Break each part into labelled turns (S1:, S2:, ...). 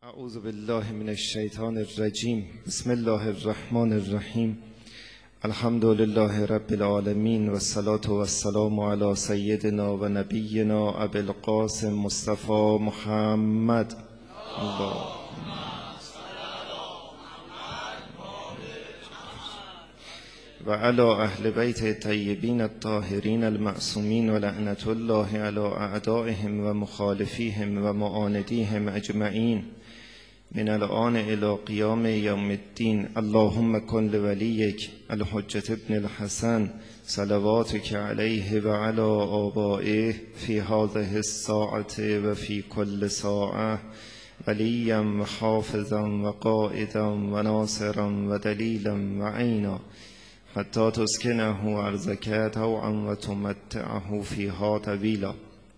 S1: اعوذ بالله من الشیطان الرجیم. بسم الله الرحمن الرحیم. الحمد لله رب العالمین و الصلاة و السلام علی سیدنا و نبینا ابی القاسم مصطفی محمد. و علی اهل بیت الطیبین الطاهرین المعصومین و لعنت الله علی اعدائهم و مخالفیهم و معاندیهم اجمعین من الآن الی قیام یوم الدین. اللهم کن لولیک الحجة ابن الحسن صلواتک علیه و علی آبائه فی هذه الساعة و فی کل ساعة ولیا و حافظا و قائدا و ناصرا و دلیلا و عینا حتی تسکنه ارضک طوعا و تمتعه فیها طویلا.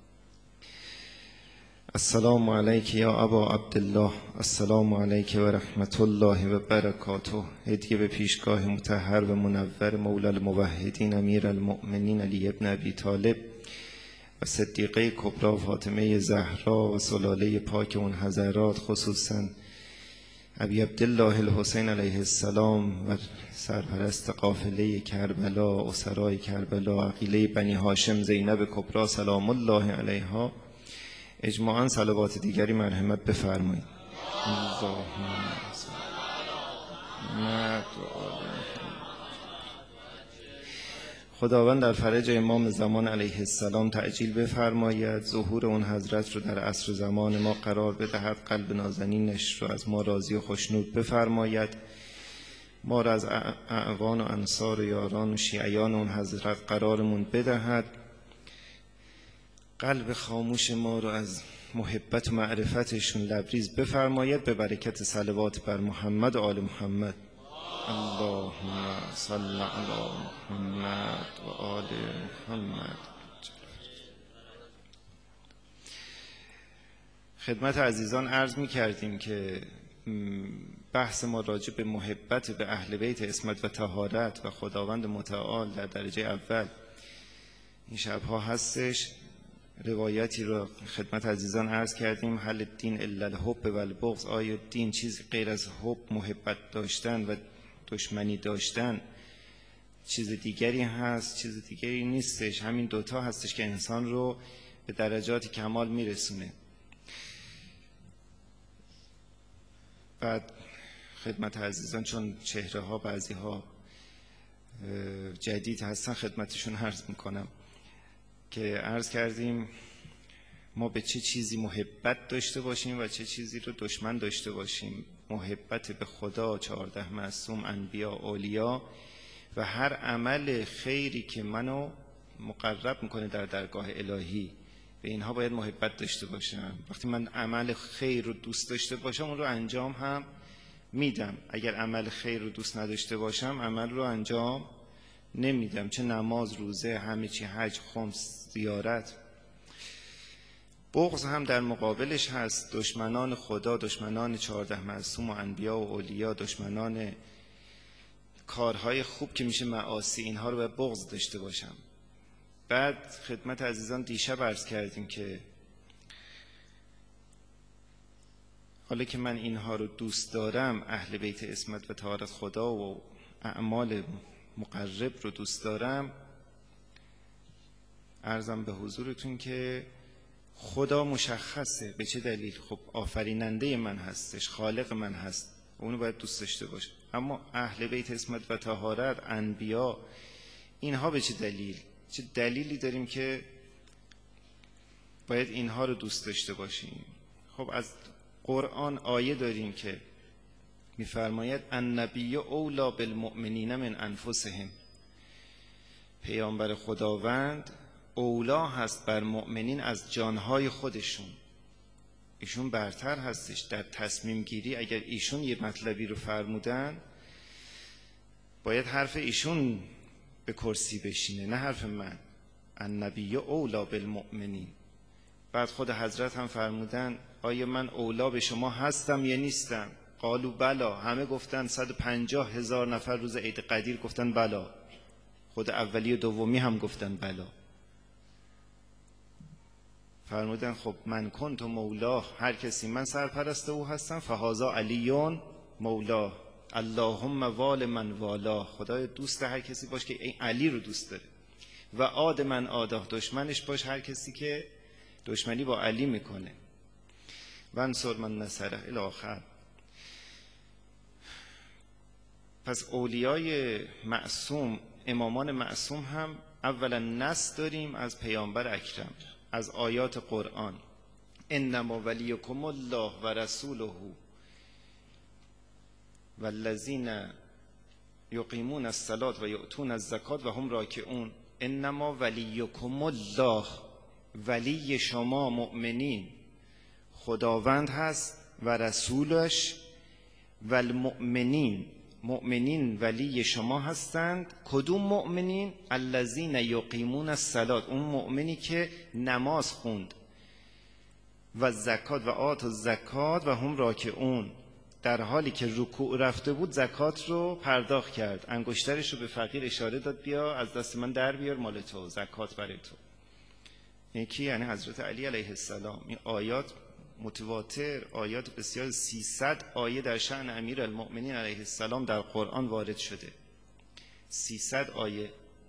S1: السلام علیک یا ابا عبدالله. السلام علیک و رحمت الله و برکاته. هدیه به پیشگاه مطهر و منور مولا الموحدین امیر المؤمنین علی ابن ابی طالب و صدیقه کبری فاطمه زهرا و سلاله پاک اون حضرات، خصوصا ابی عبدالله الحسین علیه السلام و سرپرست قافله کربلا، اسرای کربلا، عقیله بنی هاشم زینب کبری سلام الله علیها، اجماعاً صلوات دیگری مرحمت بفرمایید. خداوند در فرج امام زمان علیه السلام تعجیل بفرماید، ظهور اون حضرت رو در عصر زمان ما قرار بدهد، قلب نازنینش رو از ما راضی و خوشنود بفرماید، ما را از اعوان و انصار و یاران و شیعیان اون حضرت قرارمون بدهد، قلب خاموش ما رو از محبت و معرفتشون لبریز بفرماید، به برکت صلوات بر محمد و آل محمد. اللهم صل علی محمد و آل محمد. خدمت عزیزان عرض می کردیم که بحث ما راجع به محبت به اهل بیت عصمت و طهارت و خداوند متعال در درجه اول این شبها هستش. روایتی رو خدمت عزیزان عرض کردیم، هل الدین الا الحب و البغض، آیا دین چیز غیر از حب، محبت داشتن و دشمنی داشتن چیز دیگری هست؟ چیز دیگری نیستش، همین دوتا هستش که انسان رو به درجات کمال میرسونه. بعد خدمت عزیزان چون چهره ها بعضی ها جدید هستن خدمتشون عرض میکنم که عرض کردیم ما به چه چیزی محبت داشته باشیم و چه چیزی رو دشمن داشته باشیم. محبت به خدا، 14 معصوم، انبیا، اولیا و هر عمل خیری که منو مقرب میکنه در درگاه الهی، به اینها باید محبت داشته باشم. وقتی من عمل خیر رو دوست داشته باشم اون رو انجام هم میدم. اگر عمل خیر رو دوست نداشته باشم عمل رو انجام نمیدم، چه نماز، روزه، همه چی، حج، خمس، زیارت. بغض هم در مقابلش هست، دشمنان خدا، دشمنان 14 معصوم و انبیا و اولیا، دشمنان کارهای خوب که میشه معاصی، اینها رو به بغض داشته باشم. بعد خدمت عزیزان دیشب عرض کردیم که حالا که من اینها رو دوست دارم، اهل بیت عصمت و طهارت خدا و اعمال مقرب رو دوست دارم، عرضم به حضورتون که خدا مشخصه به چه دلیل. خب آفریننده من هستش، خالق من هست، اونو باید دوست داشته باشه. اما اهل بیت عصمت و طهارت، انبیا، اینها به چه دلیل؟ چه دلیلی داریم که باید اینها رو دوست داشته باشیم؟ خب از قرآن آیه داریم که میفرماید النبی اولی بالمؤمنین من انفسهم، پیامبر خداوند اولا هست بر مؤمنین از جانهای خودشون. ایشون برتر هستش در تصمیم گیری. اگر ایشون یه مطلبی رو فرمودن باید حرف ایشون به کرسی بشینه، نه حرف من. النبی اولا بالمؤمنین. بعد خود حضرت هم فرمودن آیا من اولا به شما هستم یا نیستم؟ قالوا بلا، همه گفتن. 150,000 نفر روز عید قدیر گفتن بلا. خود اولی و دومی هم گفتن بلا. فرمودن خب من کنت مولاه، هر کسی من سرپرست او هستم، فهذا علی مولاه، اللهم وال من والاه، خدای دوست هر کسی باش که این علی رو دوست داره، و عاد من عاداه، دشمنش باش هر کسی که دشمنی با علی میکنه، و انصر من نصره الی آخر. پس اولیای معصوم، امامان معصوم هم اولا نص داریم از پیامبر اکرم، از آیات قرآن، انما ولیکم الله و رسوله والذین یقیمون الصلاة و یؤتون الزکات و هم راکعون. انما ولیکم الله، ولی شما مؤمنین خداوند هست و رسولش، و المؤمنین، مؤمنین ولی شما هستند. کدوم مؤمنین؟ الذین یقیمون الصلاة، اون مؤمنی که نماز خوند، و زکات و آت الزکات و هم راکعون، در حالی که رکوع رفته بود زکات رو پرداخت کرد، انگشترش رو به فقیر اشاره داد بیا از دست من در بیار مال تو، زکات برای تو. یکی یعنی حضرت علی علیه السلام. این آیات متواتر، آیات بسیار 300 آیه در شأن امیر المؤمنین علیه السلام در قرآن وارد شده، 300 آیه.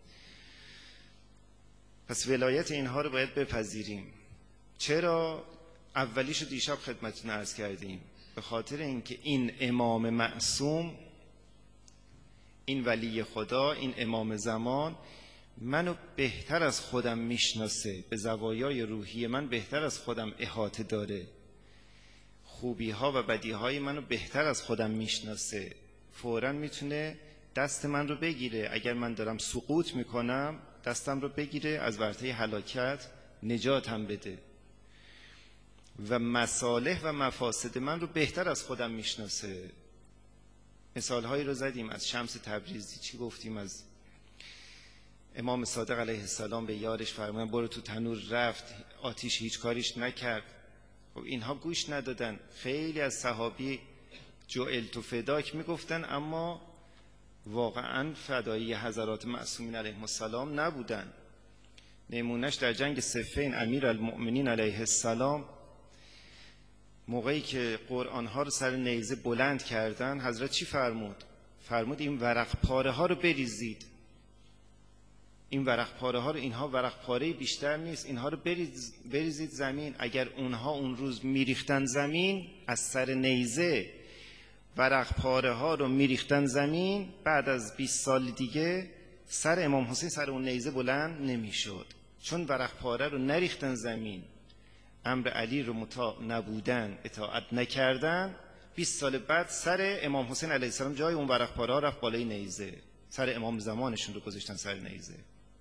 S1: پس ولایت اینها رو باید بپذیریم. چرا؟ اولیشو دیشب خدمتتون عرض کردیم، به خاطر اینکه این امام معصوم، این ولی خدا، این امام زمان منو بهتر از خودم میشناسه، به زوایای روحی من بهتر از خودم احاطه داره، خوبی ها و بدی های منو بهتر از خودم میشناسه، فوراً میتونه دست من رو بگیره، اگر من دارم سقوط میکنم دستم رو بگیره، از ورطه هلاکت نجاتم بده، و مصالح و مفاسد من رو بهتر از خودم میشناسه. مثال هایی رو زدیم از شمس تبریزی، چی گفتیم؟ از امام صادق علیه السلام به یارش فرمودن برو تو تنور، رفت آتیش هیچ کاریش نکرد. خب اینها گوش ندادن. خیلی از صحابی جعلت فداک میگفتن، اما واقعا فدایی حضرات معصومین علیهم السلام نبودن. نمونش در جنگ صفین امیر المؤمنین علیه السلام، موقعی که قرآن ها رو سر نیزه بلند کردن، حضرت چی فرمود؟ فرمود این ورق پاره ها رو بریزید، این ورق پاره ها رو، اینها ورق پاره بیشتر نیست، اینها رو بریزید زمین. اگر اونها اون روز میریختن زمین، از سر نیزه ورق پاره ها رو میریختن زمین، بعد از 20 سال دیگه سر امام حسین سر اون نیزه بلند نمیشد، چون ورق پاره رو نریختن زمین، امر علی رو مطاع نبودن، اطاعت نکردن. 20 سال بعد سر امام حسین علیه السلام جای اون ورق پاره ها رفت بالای نیزه، سر امام زمانشون رو گذاشتن سر نیزه.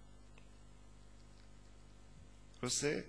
S1: درسته؟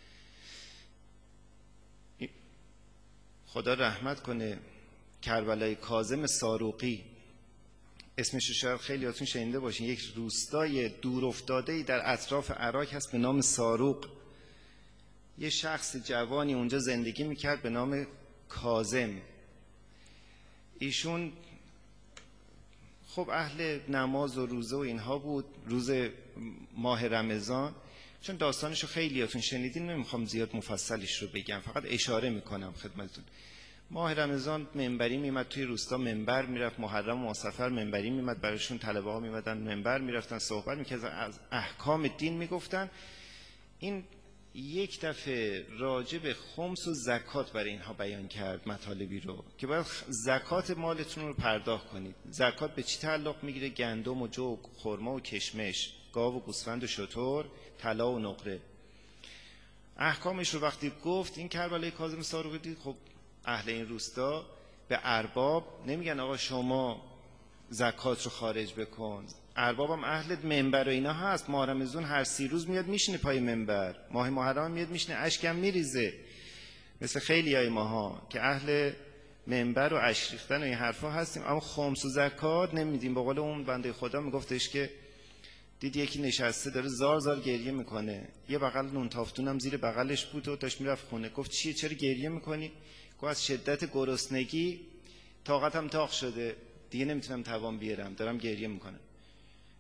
S1: خدا رحمت کنه کربلای کاظم ساروقی، اسمش رو شاید خیلی هاتون شنیده باشین، یک روستای دور افتاده‌ای در اطراف عراق هست به نام ساروق. یه شخص جوانی اونجا زندگی میکرد به نام کاظم. ایشون خب اهل نماز و روزه و اینها بود. روز ماه رمضان، چون داستانشو خیلی هاتون شنیدین نمیخوام زیاد مفصلش رو بگم، فقط اشاره میکنم خدمتتون. ماه رمضان منبری میمد توی روستا، منبر میرفت، محرم و ماسفر منبری میمد براشون، طلبه ها میمدن منبر میرفتن صحبت میکردن، از احکام دین میگفتن. این یک دفعه راجع به خمس و زکات برای اینها بیان کرد مطالبی رو که باید زکات مالتون رو پرداخت کنید. زکات به چی تعلق میگیره؟ گندم و جو، خرما و کشمش، گاو و گوسفند و شتر، طلا و نقره. احکامش رو وقتی گفت این کربلای کاظم ساروقی دید، خب اهل این روستا به ارباب نمیگن آقا شما زکات رو خارج بکن. اربابم اهل منبر و اینا هست، ماه رمضان هر 30 روز میاد میشینه پای منبر، ماه محرم میاد میشینه اشکم میریزه، مثل خیلی های ماها که اهل منبر و اشک ریختن و این حرفا هستیم، اما خمس و زکات نمیدیم. به قول اون بنده خدا میگفتش که دید یکی نشسته داره زار زار گریه میکنه، یه بغل نون تافتونم زیر بغلش بود و داشت میرفت خونه. گفت چیه، چرا گریه میکنی؟ گفت از شدت گرسنگی طاقتم تاق شده، دیگه نمیتونم توان بیارم، دارم گریه میکنم.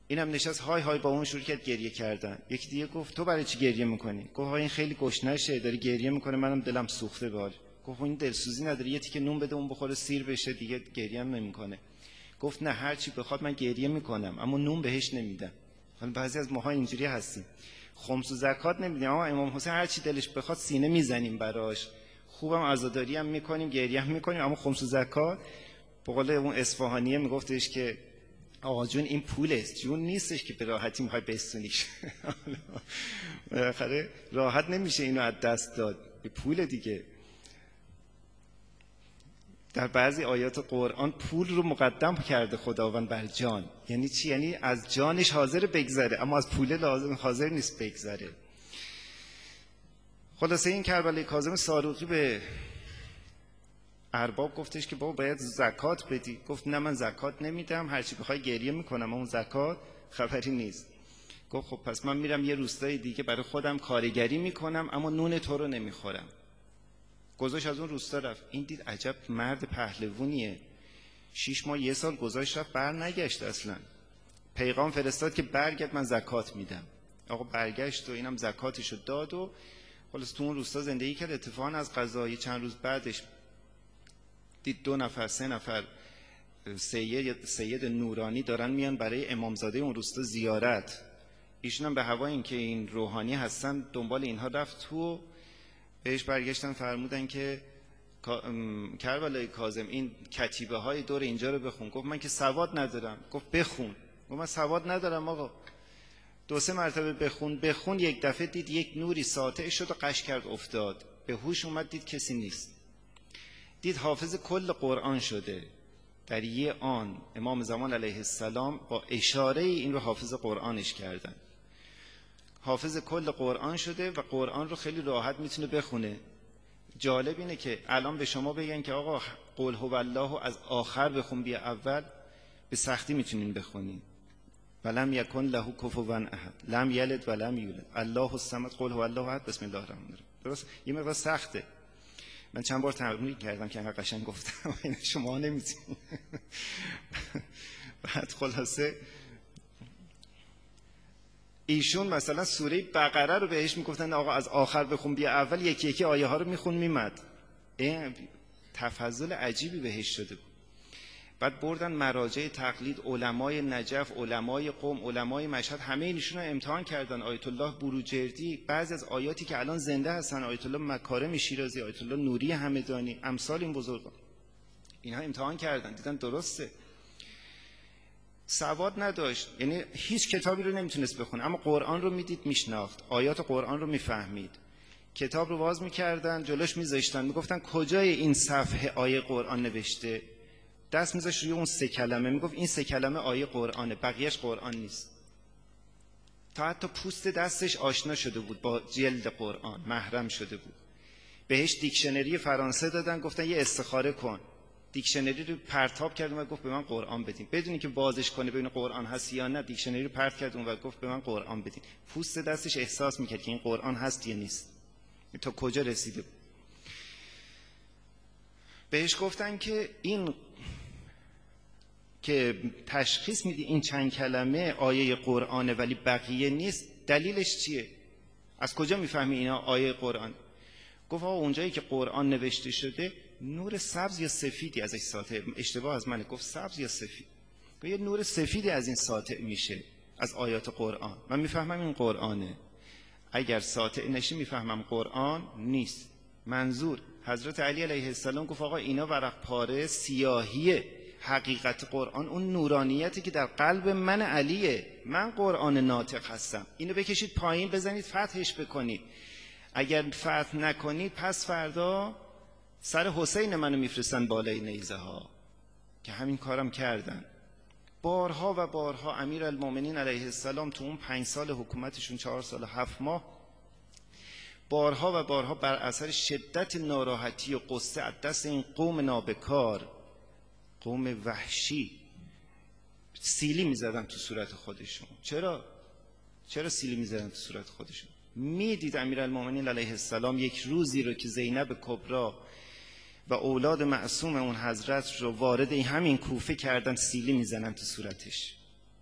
S1: اینم نشست های های با اون شروع کرد گریه کردن. یکی دیگه گفت تو برای چی گریه میکنی؟ گفت این خیلی گشنشه داره گریه میکنه، منم دلم سوخته بال. گفت این دلسوزی نداره، یه تیکه نون بده اون بخوره سیر بشه دیگه گریه هم نمیکنه. گفت نه هر چی بخواد من گریه میکنم اما نون بهش نمیدم. حالا بعضی از ماها اینجوری هستیم، خمس و زکات نمیدیم اما امام حسین هر چی دلش بخواد سینه میزنیم براش، خوبم عزاداری هم میکنیم گریه هم میکنیم، اما خمس و زکات به قول اون اصفهانیه میگفتش که آقا جون این پول است، جون نیستش که به راحتی میخوای بستونیش. بالاخره راحت نمیشه اینو از دست داد، به پول دیگه. در بعضی آیات قرآن پول رو مقدم کرده خداوند بر جان. یعنی چی؟ یعنی از جانش حاضر بگذره اما از پول لازم حاضر نیست بگذره. خلاصه این کربلای کاظم صاروخی به ارباب گفتش که بابا باید زکات بدی. گفت نه من زکات نمیدم، هرچی بخوای گریه میکنم اما زکات خبری نیست. گفت خب پس من میرم یه روستای دیگه برای خودم کارگری میکنم اما نون تو رو نمیخورم. گذاشت از اون روستا رفت. این دید عجب مرد پهلوونیه، 6 ماه 1 سال گذاشت رفت بر نگشت اصلا. پیغام فرستاد که برگرد من زکات میدم. آقا برگشت و اینم زکاتشو داد و خلاص تو اون روستا زندگی کرد. اتفاقا از قضایی چند روز بعدش دید 2 نفر 3 نفر سید نورانی دارن میان برای امامزاده اون روستا زیارت. ایشون هم به هوای این که این روحانی هستن دنبال اینها رفت تو، بهش برگشتن فرمودن که کربلای کاظم این کتیبه های دور اینجا رو بخون. گفت من که سواد ندارم. گفت بخون. گفت من سواد ندارم آقا. 2-3 مرتبه بخون. یک دفعه دید یک نوری ساطع شد و قش کرد افتاد. به هوش اومد دید کسی نیست. دید حافظ کل قرآن شده. در یه آن امام زمان علیه السلام با اشاره این رو حافظ قرآنش کردن. حافظ کل قرآن شده و قرآن رو خیلی راحت میتونه بخونه. جالب اینه که الان به شما بگن که آقا قل هو الله از آخر بخون بیا اول، به سختی میتونین بخونین. ولم یکن له کفوا احد لم یلد ولم یولد الله الصمد قل هو الله احد بسم الله الرحمن الرحیم. درست یه مقدار سخته. من چند بار تمرین کردم که انقدر قشنگ گفتم این شما نمیتونین. بعد خلاصه ایشون مثلا سوره بقره رو بهش میگفتن آقا از آخر بخون بیا اول، یکی یکی آیه ها رو میخون میمد. این تفضل عجیبی بهش شده بود. بعد بردن مراجع تقلید، علمای نجف، علمای قم، علمای مشهد، همه اینشون رو امتحان کردن. آیت الله بروجردی بعضی از آیاتی که الان زنده هستن، آیت الله مکارم شیرازی، آیت الله نوری همدانی، امثال این بزرگان، اینها امتحان کردن دیدن درسته. سواد نداشت، یعنی هیچ کتابی رو نمیتونست بخونه اما قرآن رو میدید میشناخت، آیات قرآن رو میفهمید. کتاب رو باز میکردن جلوش میذاشتن میگفتن کجای این صفحه آیه قرآن نوشته، دست میذاشت روی اون 3 کلمه میگفت این 3 کلمه آیه قرآنه، بقیهش قرآن نیست. تا حتی پوست دستش آشنا شده بود با جلد قرآن، محرم شده بود. بهش دیکشنری فرانسه دادن گفتن یه استخاره کن. دیکشنری رو پرتاب کرد و گفت به من قرآن بدین، بدونی که بازش کنه ببین قرآن هست یا نه. دیکشنری رو پرت کرد و گفت به من قرآن بدین. پوست دستش احساس میکرد که این قرآن هست یا نیست. تا کجا رسیده بود. بهش گفتن که این که تشخیص میدی این چند کلمه آیه قرآنه ولی بقیه نیست، دلیلش چیه؟ از کجا میفهمی اینا آیه قرآن؟ گفت آقا اونجایی که قرآن نوشته شده نور سبز یا سفیدی ازش ساطع، اشتباه از منه، گفت سبز یا سفید، گفت یه نور سفیدی از این ساطع میشه از آیات قرآن، من میفهمم این قرآنه. اگر ساطع نشه میفهمم قرآن نیست. منظور حضرت علی علیه السلام گفت آقا اینا ورق پاره سیاهیه، حقیقت قرآن اون نورانیتی که در قلب من علیه، من قرآن ناطق هستم، اینو بکشید پایین بزنید فتحش بکنید. اگر فتح نکنید پس فردا سر حسین منو میفرستن بالای نیزه ها، که همین کارم کردن. بارها و بارها امیرالمومنین علیه السلام تو اون 5 سال حکومتشون 4 سال و 7 ماه بارها و بارها بر اثر شدت ناراحتی و غصه از دست این قوم نابکار، قوم وحشی، سیلی میزدن تو صورت خودشون. چرا سیلی میزدن تو صورت خودشون؟ میدید امیرالمومنین علیه السلام یک روزی رو که زینب کبری و اولاد معصوم اون حضرت رو وارد همین کوفه کردن، سیلی میزنن تو صورتش.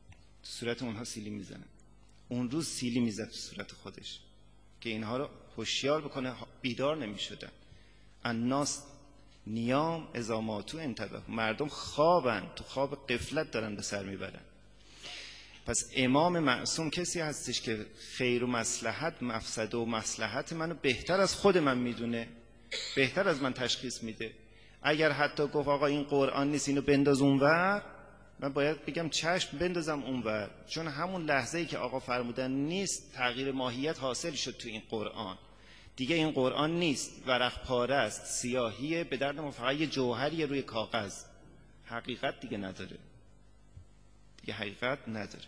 S1: صورت اونها سیلی میزنه. اون روز سیلی میزد تو صورت خودش که اینها رو هوشیار بکنه، بیدار نمیشدن. الناس نیام اذا ماتوا انتبهوا، مردم خوابن، تو خواب غفلت دارن به سر میبرن. پس امام معصوم کسی هستش که خیر و مصلحت، مفسده و مصلحت منو بهتر از خود من میدونه، بهتر از من تشخیص میده. اگر حتی گفت آقا این قرآن نیست اینو بنداز اونور، من باید بگم چشم بندازم اونور، چون همون لحظه‌ای که آقا فرمودن نیست تغییر ماهیت حاصل شد تو این قرآن. دیگه این قرآن نیست، ورق پاره است، سیاهیه، به درد ما فقط یه جوهریه روی کاغذ، حقیقت دیگه نداره، دیگه حقیقت نداره.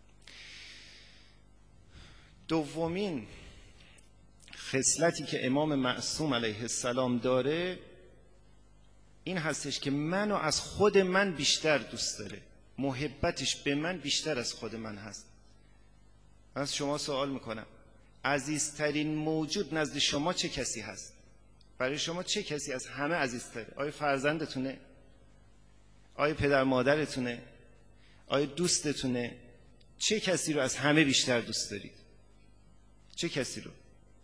S1: دومین خصلتی که امام معصوم علیه السلام داره این هستش که منو از خود من بیشتر دوست داره، محبتش به من بیشتر از خود من هست. از شما سوال میکنم عزیزترین موجود نزد شما چه کسی هست؟ برای شما چه کسی از همه عزیزتره؟ آیا فرزندتونه؟ آیا پدر مادرتونه؟ آیا دوستتونه؟ چه کسی رو از همه بیشتر دوست دارید؟ چه کسی رو؟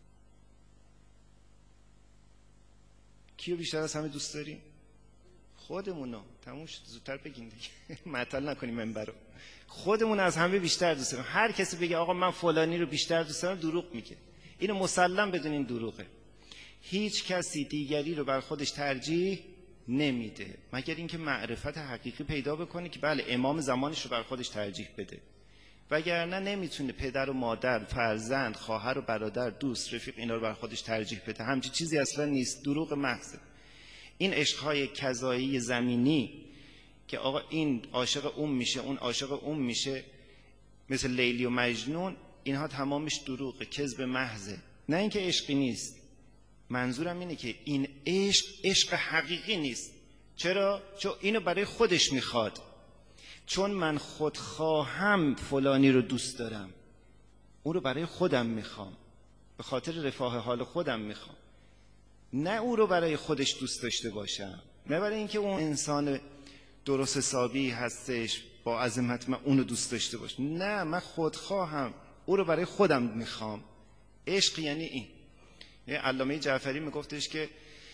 S1: کیو بیشتر از همه دوست داریم؟ خودمونو. تموم شد، زودتر بگین دیگه، معطل نکنیم منبرو. خودمون از همه بیشتر دوست داریم. هر کسی بگه آقا من فلانی رو بیشتر دوست دارم دروغ میگه. اینو مسلم بدونین دروغه. هیچ کسی دیگری رو بر خودش ترجیح نمیده مگر اینکه معرفت حقیقی پیدا بکنه که بله امام زمانش رو بر خودش ترجیح بده، وگرنه نمیتونه پدر و مادر، فرزند، خواهر و برادر، دوست، رفیق اینا رو بر خودش ترجیح بده. همچین چیزی اصلا نیست، دروغ محض. این عشق‌های کذایی زمینی که آقا این عاشق اون میشه، اون عاشق اون میشه، مثل لیلی و مجنون، اینها تمامش دروغه، کذب محضه. نه اینکه عشقی نیست، منظورم اینه که این عشق حقیقی نیست. چرا؟ چون اینو برای خودش میخواد، چون من خودخواهم فلانی رو دوست دارم، اون رو برای خودم میخوام، به خاطر رفاه حال خودم میخوام، نه او رو برای خودش دوست داشته باشم، نه برای اینکه اون انسان درست حسابی هستش با عظمت من اون رو دوست داشته باشم. نه، من خودخواهم، او رو برای خودم میخوام. عشق یعنی این. علامه جعفری میگفتش که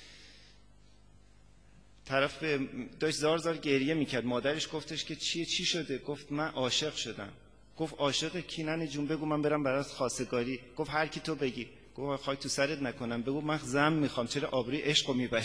S1: طرف داشت زار زار گریه میکرد، مادرش گفتش که چی شده؟ گفت من عاشق شدم. گفت عاشق کی؟ ننه جون بگو من برم برات خواستگاری. گفت هر کی تو بگی. گفت خاک تو سرت نکنم، بگو من زن میخوام، چرا آبروی عشقو میبری؟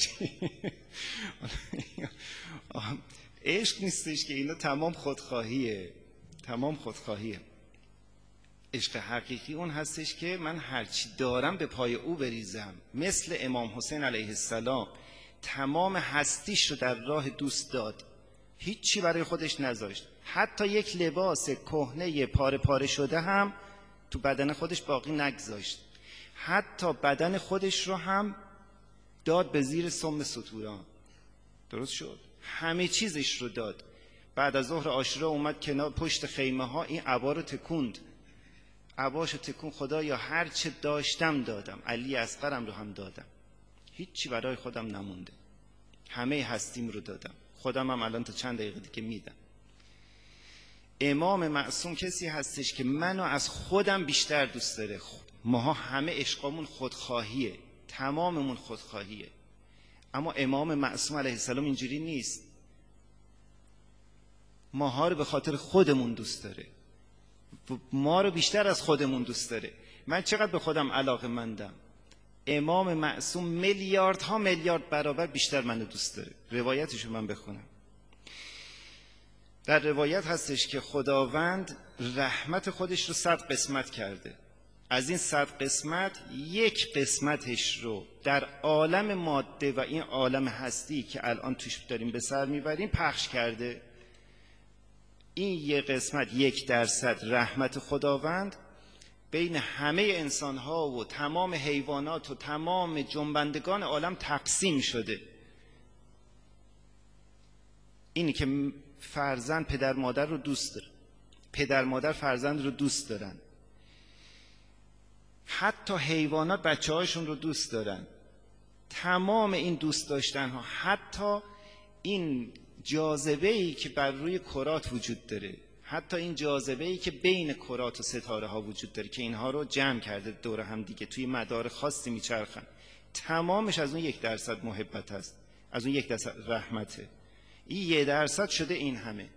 S1: عشق نیستش که اینا تمام خودخواهیه، تمام خودخواهیه. عشق حقیقی اون هستش که من هرچی دارم به پای او بریزم، مثل امام حسین علیه السلام تمام هستیش رو در راه دوست داد، هیچی برای خودش نذاشت، حتی یک لباس کهنه پاره پاره شده هم تو بدن خودش باقی نگذاشت، حتی بدن خودش رو هم داد به زیر سم ستوران. درست شد؟ همه چیزش رو داد. بعد از ظهر عاشورا اومد کنار پشت خیمه ها، این عبا رو تکوند، عباشو تکون، خدایا هر چه داشتم دادم، علی اصغرم رو هم دادم، هیچی برای خودم نمونده، همه هستیم رو دادم، خودم هم الان تا چند دقیقه دیگه میدم. امام معصوم کسی هستش که منو از خودم بیشتر دوست داره. ماها همه عشقمون خودخواهیه، تماممون خودخواهیه، اما امام معصوم علیه السلام اینجوری نیست. ماها رو به خاطر خودمون دوست داره، ما رو بیشتر از خودمون دوست داره. من چقدر به خودم علاقه‌مندم، امام معصوم میلیاردها میلیارد برابر بیشتر منو دوست داره. روایتشو من بخونم. در روایت هستش که خداوند رحمت خودش رو 100 قسمت کرده، از این 100 قسمت یک قسمتش رو در عالم ماده و این عالم هستی که الان توش داریم به سر میبریم پخش کرده. این یک قسمت 1% رحمت خداوند بین همه انسانها و تمام حیوانات و تمام جنبندگان عالم تقسیم شده. اینی که فرزند پدر مادر رو دوست داره، پدر مادر فرزند رو دوست دارن، حتی حیوانات بچه هاشون رو دوست دارن. تمام این دوست داشتن ها، حتی این جاذبه‌ای که بر روی کرات وجود داره، حتی این جاذبه‌ای که بین کرات و ستاره ها وجود داره که اینها رو جمع کرده دور هم دیگه توی مدار خاصی میچرخن، تمامش از اون 1% محبت هست، از اون 1% رحمته. این 1% شده این همه،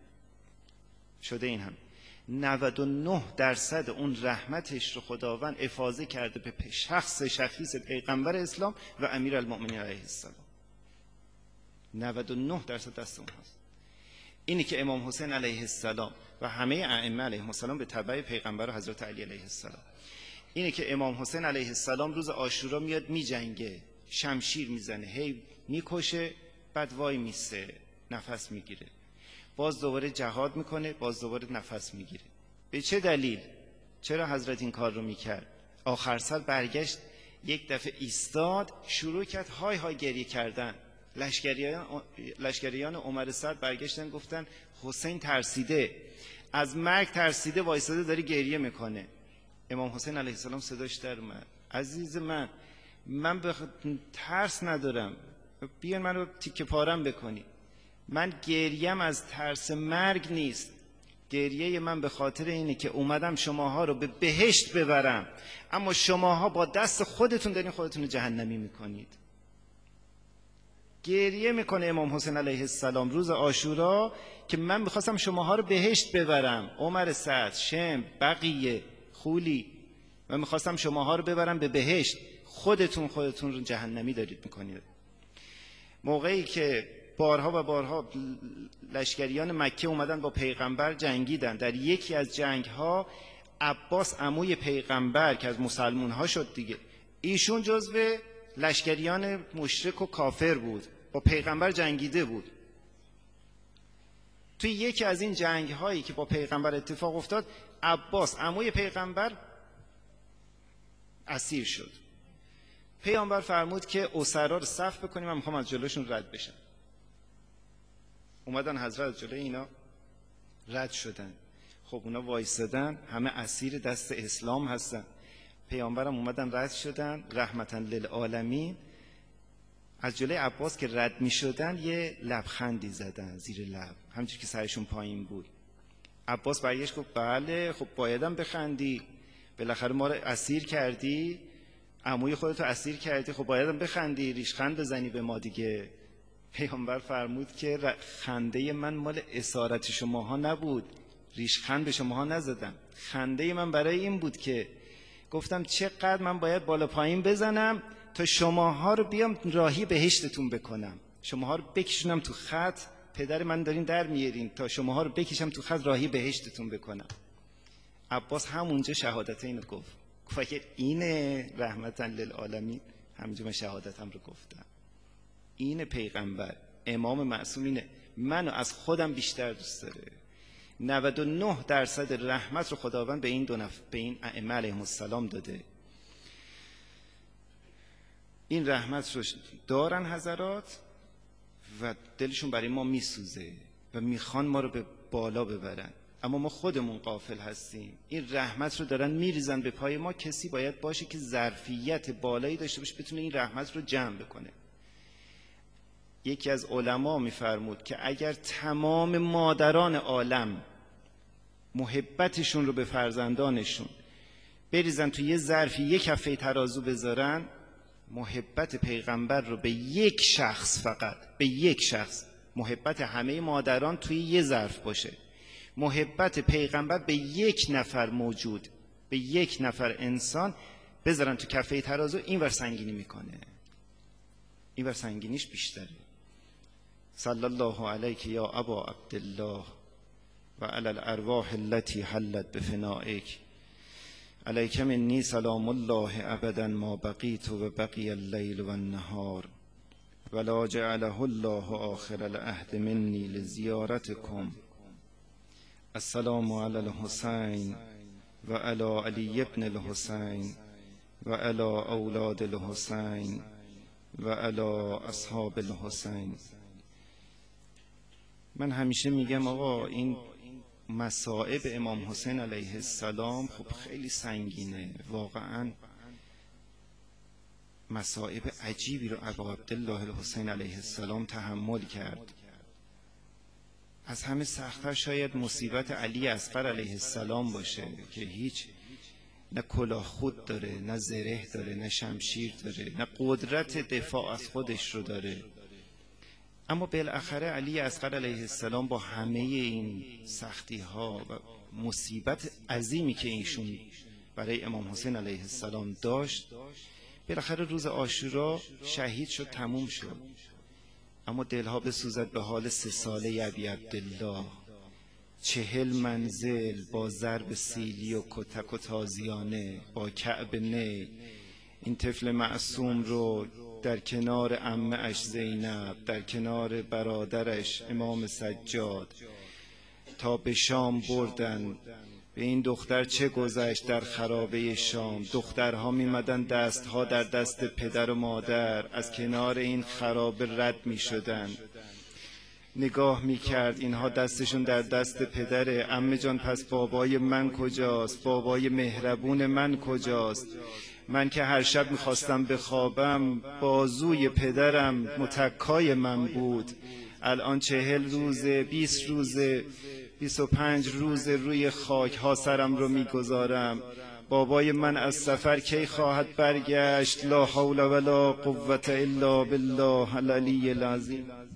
S1: 99% اون رحمتش رو خداوند افاضه کرده به شخص شخیص پیغمبر اسلام و امیرالمؤمنین علیه السلام. 99% دست اون هست. اینی که امام حسین علیه السلام و همه ائمه علیهم السلام به تبع پیغمبر حضرت علی علیه السلام، اینی که امام حسین علیه السلام روز عاشورا میاد میجنگه، شمشیر میزنه، هی میکشه، بعد وای میسه، نفس میگیره، باز دوباره جهاد میکنه، باز دوباره نفس میگیره. به چه دلیل؟ چرا حضرت این کار رو میکرد؟ آخر سر برگشت، یک دفعه ایستاد، شروع کرد های های گریه کردن. لشکریان عمر سعد برگشتن گفتن حسین ترسیده، از مرگ ترسیده، وایساده داره گریه میکنه. امام حسین علیه السلام صداش در اومد، عزیز من ترس ندارم، بیان من رو تیکه پارم بکنی، من گریم از ترس مرگ نیست، گریه من به خاطر اینه که اومدم شماها رو به بهشت ببرم، اما شماها با دست خودتون دارین خودتون رو جهنمی میکنید. گریه میکنه امام حسین علیه السلام روز عاشورا که من میخواستم شماها رو بهشت ببرم، عمر سعد، شم، بقیه، خولی، من میخواستم شماها رو ببرم به بهشت، خودتون رو جهنمی دارید میکنید. موقعی که بارها و بارها لشکریان مکه اومدن با پیغمبر جنگیدن، در یکی از جنگ ها عباس عموی پیغمبر که از مسلمون ها شد دیگه، ایشون جزو لشکریان مشرک و کافر بود، با پیغمبر جنگیده بود. توی یکی از این جنگ هایی که با پیغمبر اتفاق افتاد، عباس عموی پیغمبر اسیر شد. پیامبر فرمود که اسرا رو صف بکنیم، من میخوام از جلوشون رد بشم. اومدن حضرت جلوی اینا رد شدن. خب اونا وایسادن، همه اسیر دست اسلام هستن. پیامبرم اومدن رد شدن، رحمتا للعالمین. از جلوی عباس که رد می شدن یه لبخندی زدن زیر لب، همونجوری که سرشون پایین بود. عباس برگشت گفت بله خب بایدم بخندی، بالاخره ما رو اسیر کردی، عموی خودتو اسیر کردی، خب بایدم بخندی، ریشخند بزنی به ما دیگه. پیامبر فرمود که خنده من مال اسارت شماها نبود، ریشخند به شماها نزدم، خنده من برای این بود که گفتم چقدر من باید بالا پایین بزنم تا شماها رو بیام راهی بهشتتون بکنم، شماها رو بکشونم تو خط، پدر من دارین در میارین، تا شماها رو بکشم تو خط راهی بهشتتون بکنم. عباس همونجا شهادتین رو گفت اگر اینه رحمتا للعالمین، همونجا من شهادتم رو گفتم. این پیغمبر امام معصوم اینه، منو از خودم بیشتر دوست داره. 99% رحمت رو خداوند به این به این ائمه علیهم السلام داده. این رحمت رو دارن حضرات و دلشون برای ما میسوزه و میخوان ما رو به بالا ببرن، اما ما خودمون غافل هستیم. این رحمت رو دارن میریزن به پای ما. کسی باید باشه که ظرفیت بالایی داشته باشه بتونه این رحمت رو جمع بکنه. یکی از علما میفرمود که اگر تمام مادران عالم محبتشون رو به فرزندانشون بریزن تو یه ظرفی، یک کفه ترازو بذارن، محبت پیغمبر رو به یک شخص، فقط به یک شخص، محبت همه مادران توی یه ظرف باشه، محبت پیغمبر به یک نفر موجود، به یک نفر انسان بذارن تو کفه ترازو، این ور سنگینی میکنه، این ور سنگینیش بیشتره. صلی الله علیک یا ابا عبدالله و علی الارواح التي حلت بفنائک، علیک منی سلام الله ابدا ما بقیت و بقی اللیل و النهار ولا جعله الله آخر العهد منی لزیارتکم. السلام علی الحسین و علی علی ابن الحسین و علی اولاد الحسین و علی اصحاب الحسین. من همیشه میگم آقا این مصائب امام حسین علیه السلام خب خیلی سنگینه، واقعا مصائب عجیبی رو ابا عبدالله الحسین علیه السلام تحمل کرد. از همه سخت‌تر شاید مصیبت علی اصغر علیه السلام باشه که هیچ نه کلاه خود داره، نه زره داره، نه شمشیر داره، نه قدرت دفاع از خودش رو داره. اما بالاخره علی اصغر علیه السلام با همه این سختی ها و مصیبت عظیمی که ایشون برای امام حسین علیه السلام داشت، بالاخره روز عاشورا شهید شد، تموم شد. اما دلها بسوزد به حال 3 ساله ابی عبدالله، 40 منزل با ضرب سیلی و کتک و تازیانه، با کعب نی، این طفل معصوم رو در کنار عمه اش زینب، در کنار برادرش امام سجاد تا به شام بردن. به این دختر چه گذشت در خرابه شام؟ دخترها میمدن دستها در دست پدر و مادر، از کنار این خرابه رد میشدن. نگاه میکرد اینها دستشون در دست پدره. عمه جان پس بابای من کجاست؟ بابای مهربون من کجاست؟ من که هر شب میخواستم بخوابم بازوی پدرم متکای من بود. الان 40 روزه، 20 روزه، 25 روزه روی خاک ها سرم رو میگذارم. بابای من از سفر کی خواهد برگشت؟ لا حول ولا قوة الا بالله العلی العظیم.